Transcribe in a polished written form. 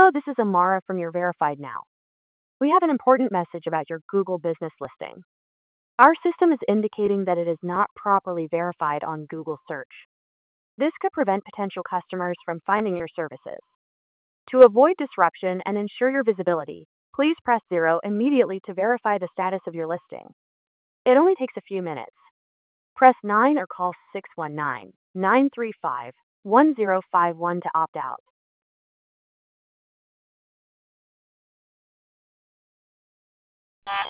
Hello, this is Amara from your Verified Now. We have an important message about your Google business listing. Our system is indicating that it is not properly verified on Google search. This could prevent potential customers from finding your services. To avoid disruption and ensure your visibility, please press 0 immediately to verify the status of your listing. It only takes a few minutes. Press 9 or call 619-935-1051 to opt out.